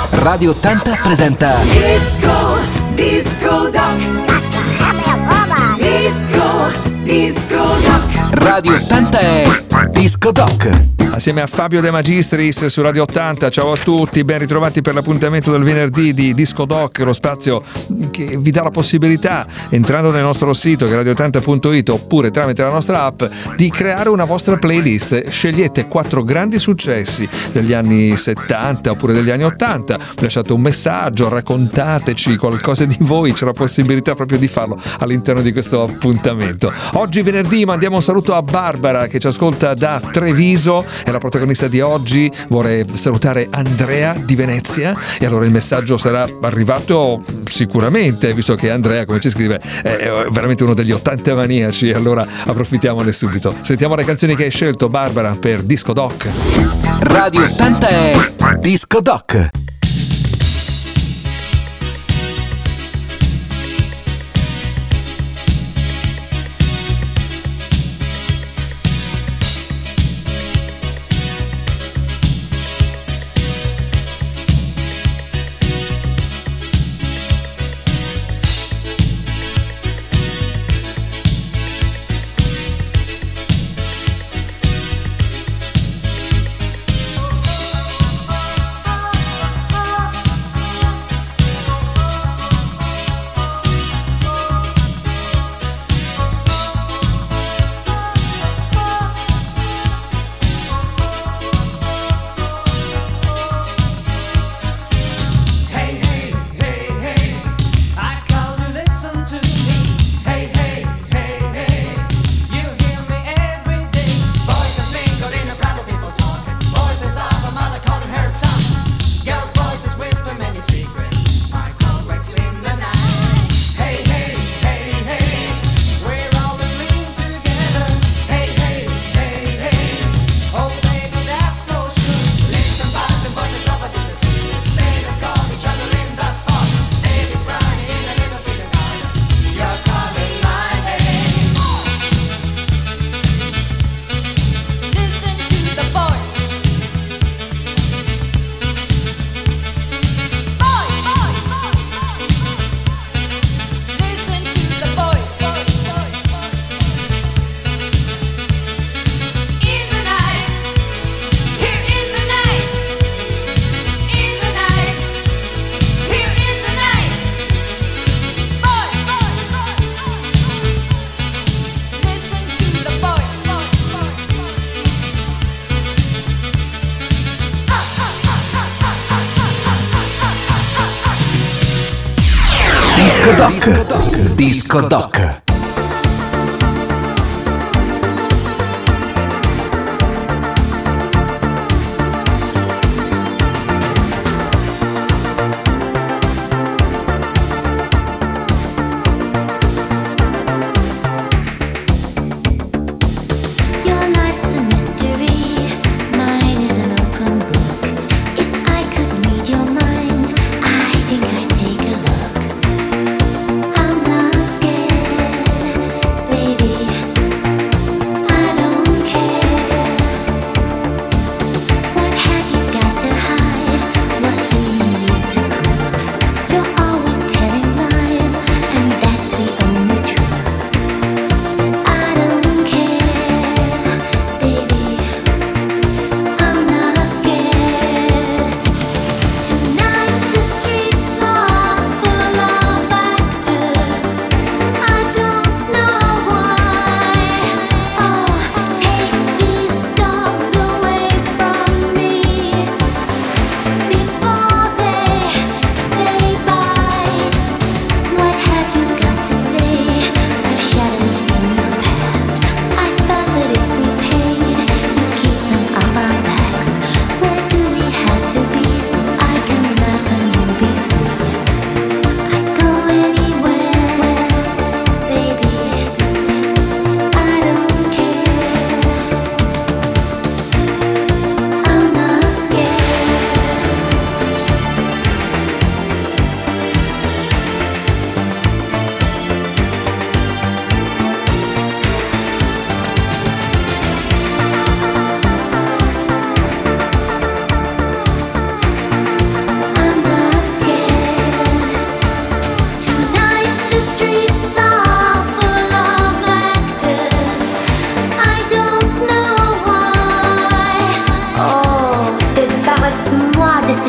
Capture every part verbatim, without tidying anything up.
Radio ottanta presenta Disco, Disco Doc. Disco, Disco Doc. Radio ottanta è Disco Doc. Assieme a Fabio De Magistris su Radio ottanta, ciao a tutti, ben ritrovati per l'appuntamento del venerdì di Disco Doc, lo spazio che vi dà la possibilità, entrando nel nostro sito che è radio ottanta punto it oppure tramite la nostra app, di creare una vostra playlist. Scegliete quattro grandi successi degli anni settanta oppure degli anni ottanta, lasciate un messaggio, raccontateci qualcosa di voi, c'è la possibilità proprio di farlo all'interno di questo appuntamento. Oggi venerdì mandiamo un saluto a Barbara che ci ascolta da Treviso, è la protagonista di oggi. Vorrei salutare Andrea di Venezia e allora il messaggio sarà arrivato sicuramente, visto che Andrea, come ci scrive, è veramente uno degli ottanta maniaci, allora approfittiamone subito. Sentiamo le canzoni che hai scelto, Barbara, per Disco Doc. Radio ottanta è Disco Doc. Disco Doc. Disco Doc. I'm not scared.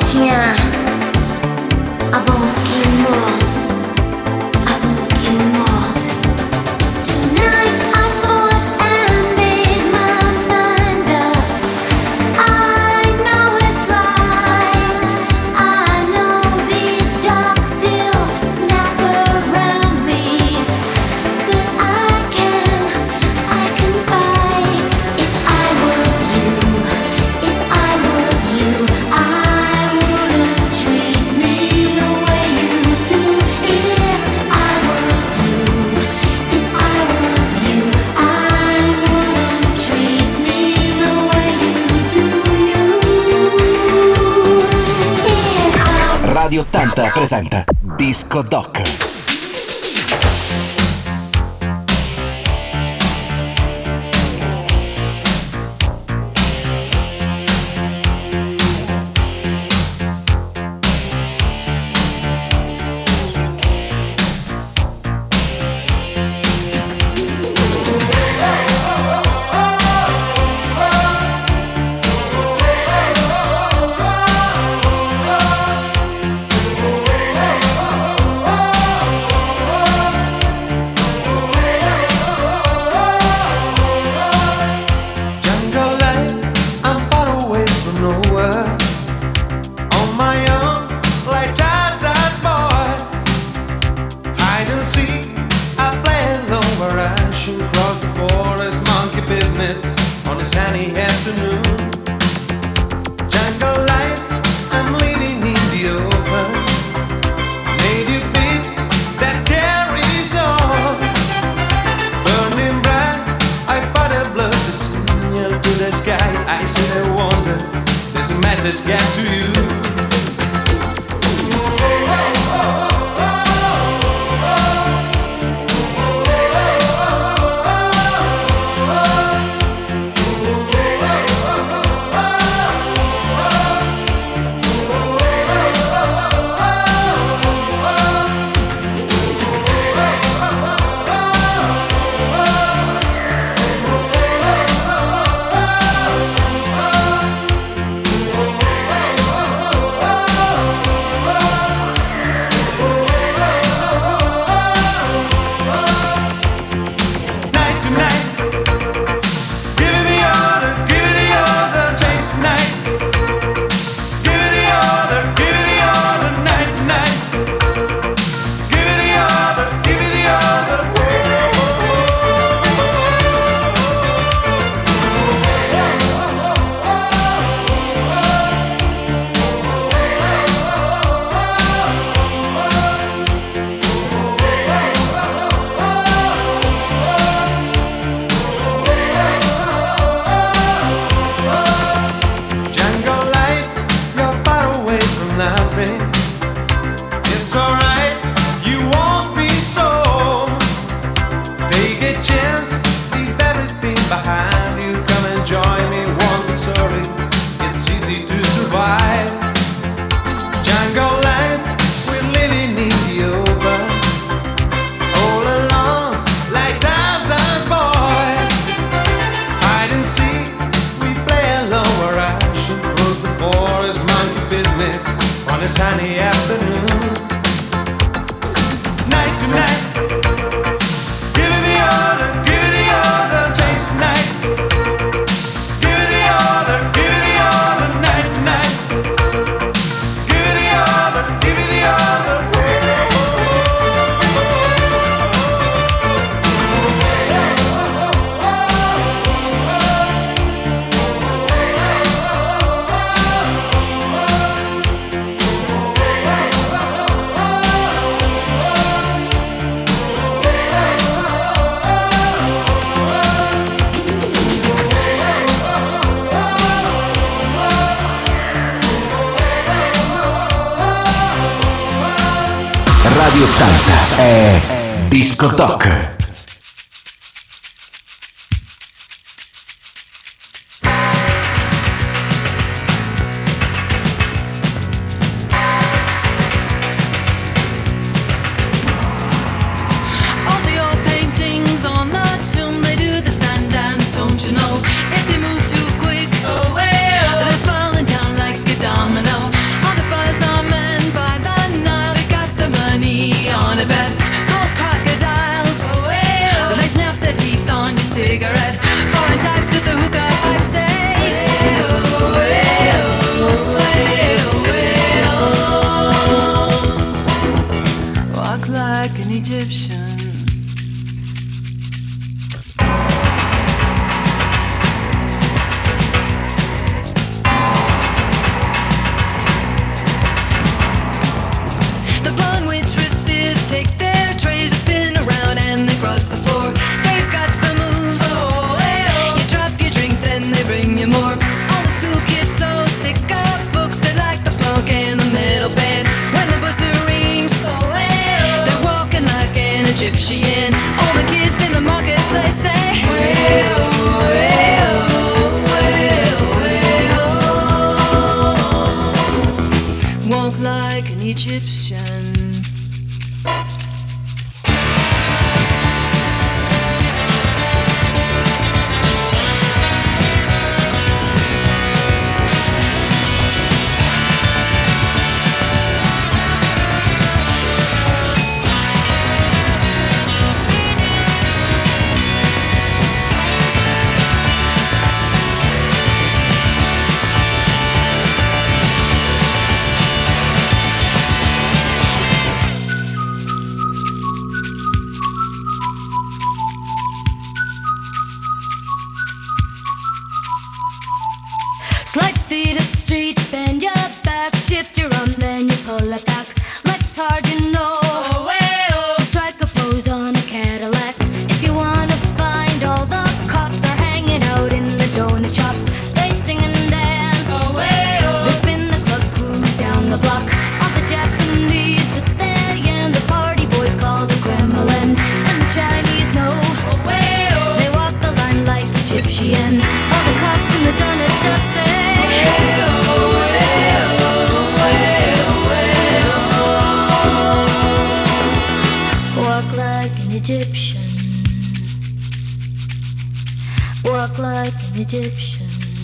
chien avant qu'il morde, avant qu'il morde. Tonight I thought and made my mind up. I know it's right. I know these dogs still snap around me, but I can, I can fight. If I was you, if I was you, I wouldn't treat me the way you do. If I was you, if I was you, I wouldn't treat me the way you do. If I Radio ottanta presenta Disco Doc. Jungle life, I'm far away from nowhere. On my own, like Tarzan boy. Hide and seek, I play alone where I should cross the forest. Monkey business on a sunny afternoon. Jungle life, I'm living in the open. Native beat that carries on. Burning bright, I fight a blood to signal to the sky. I sit and wonder, there's a message get to you. Night to night, give it the order, give it the order, taste tonight. Give it the order, give it the order, night to night. Give it the order, give it the order. Jungle life, you're far away from nothing. It's alright, you won't be so. Take a chance, leave everything behind you. Come and join me, won't be sorry. It's easy to survive. Jungle life, we're living in the open. All alone, like Tarzan's boy. Hide and seek, we play alone where I should cross the forest. Monkey business on a sunny afternoon. Night to night, give it the order, give it the order, taste tonight. Give it the order, give it the order, night to night. Give it the order, give it the order. Radio ottanta è Disco Doc. All the old paintings on the tomb, they do the stand dance, don't you know? If they move too quick, oh, well, they're falling down like a domino. All the like an Egyptian. Slight feet up the street, bend your back, shift your arm, then you pull it back. Legs hard, you know. So strike a pose on a Cadillac. If you wanna find all the cops, they're hanging out in the donut shop. They sing and dance. They spin the club, cruise down the block. All the Japanese that they and the party boys call the Kremlin. And the Chinese know. They walk the line like Egyptian. All the cops in the donut shop say. Walk like an Egyptian. Walk like an Egyptian.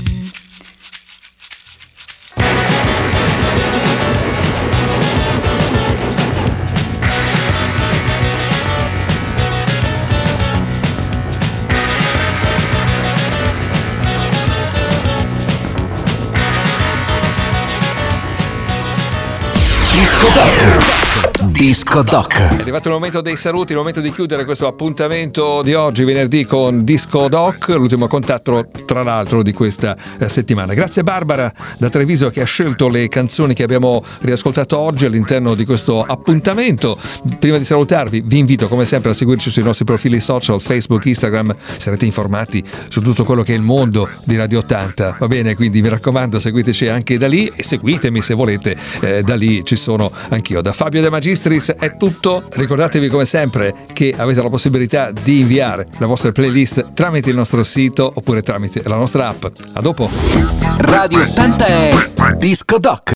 Disco Doc. Disco Doc. È arrivato il momento dei saluti, il momento di chiudere questo appuntamento di oggi, venerdì, con Disco Doc, l'ultimo contatto tra l'altro di questa eh, settimana. Grazie a Barbara da Treviso che ha scelto le canzoni che abbiamo riascoltato oggi all'interno di questo appuntamento. Prima di salutarvi vi invito come sempre a seguirci sui nostri profili social, Facebook, Instagram, sarete informati su tutto quello che è il mondo di Radio ottanta, va bene? Quindi mi raccomando, seguiteci anche da lì e seguitemi se volete, eh, da lì ci sono anch'io. Da Fabio De Magistris è tutto, ricordatevi come sempre che avete la possibilità di inviare la vostra playlist tramite il nostro sito oppure tramite la nostra app. A dopo. Radio ottanta è Disco Doc.